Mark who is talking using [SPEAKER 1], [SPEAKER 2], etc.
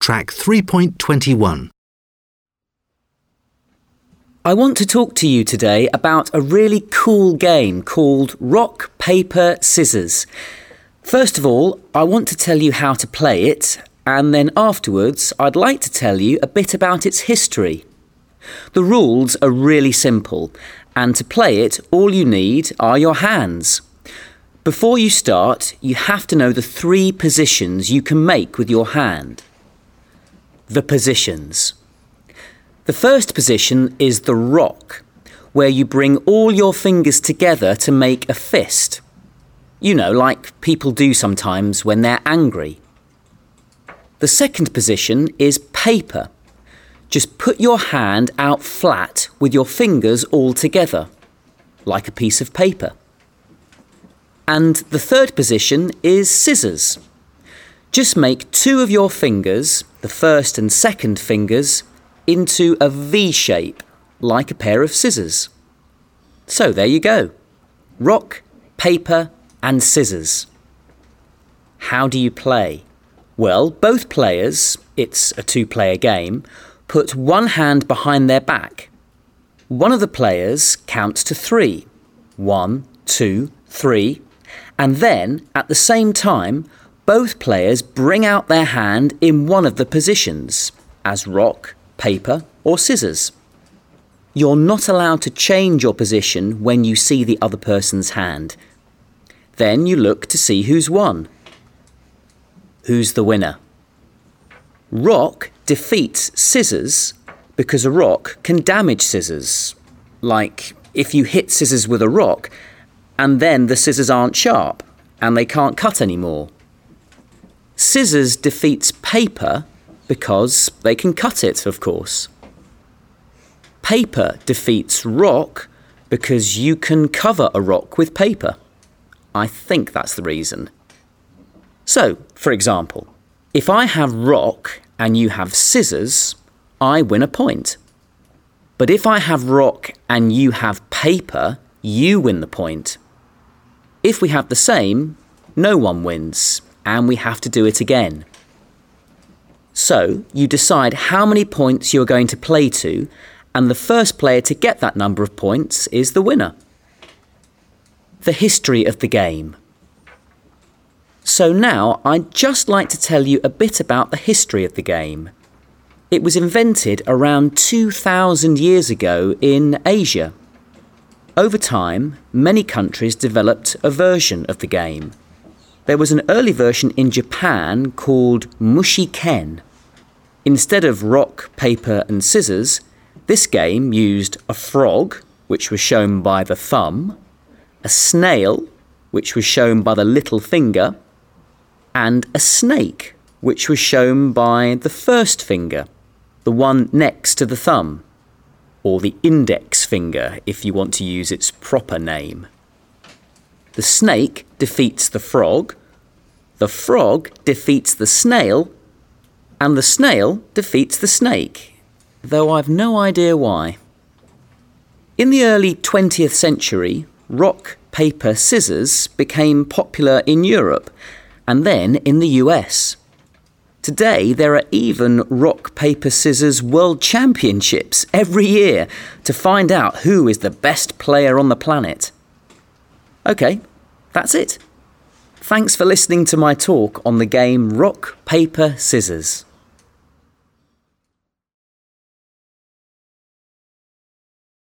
[SPEAKER 1] track 3.21.
[SPEAKER 2] I want to talk to you today about a really cool game called Rock, Paper, Scissors. First of all, I want to tell you how to play it, and then afterwards I'd like to tell you a bit about its history. The rules are really simple, and to play it all you need are your hands. Before you start, you have to know the 3 positions you can make with your hand. The positions. The first position is the rock, where you bring all your fingers together to make a fist. You know, like people do sometimes when they're angry. The second position is paper. Just put your hand out flat with your fingers all together, like a piece of paper. And the third position is scissors. Just make 2 of your fingers, the first and second fingers, into a V shape, like a pair of scissors. So there you go. Rock, paper and scissors. How do you play? Well, both players, it's a 2-player game, put one hand behind their back. One of the players counts to 3. 1, 2, 3. And then, at the same time, both players bring out their hand in one of the positions, as rock, paper or scissors. You're not allowed to change your position when you see the other person's hand. Then you look to see who's won. Who's the winner? Rock defeats scissors because a rock can damage scissors. Like if you hit scissors with a rock and then the scissors aren't sharp and they can't cut anymore. Scissors defeats paper because they can cut it, of course. Paper defeats rock because you can cover a rock with paper. I think that's the reason. So, for example, if I have rock and you have scissors, I win a point. But if I have rock and you have paper, you win the point. If we have the same, no one wins, and we have to do it again. So, you decide how many points you're going to play to, and the first player to get that number of points is the winner. The history of the game. So now, I'd just like to tell you a bit about the history of the game. It was invented around 2,000 years ago in Asia. Over time, many countries developed a version of the game. There was an early version in Japan called Mushi-ken. Instead of rock, paper and scissors, this game used a frog, which was shown by the thumb, a snail, which was shown by the little finger, and a snake, which was shown by the first finger, the one next to the thumb, or the index finger if you want to use its proper name. The snake defeats the frog defeats the snail, and the snail defeats the snake, though I've no idea why. In the early 20th century, rock, paper, scissors became popular in Europe and then in the US. Today, there are even rock, paper, scissors world championships every year to find out who is the best player on the planet. OK, that's it. Thanks for listening to my talk on the game Rock, Paper, Scissors.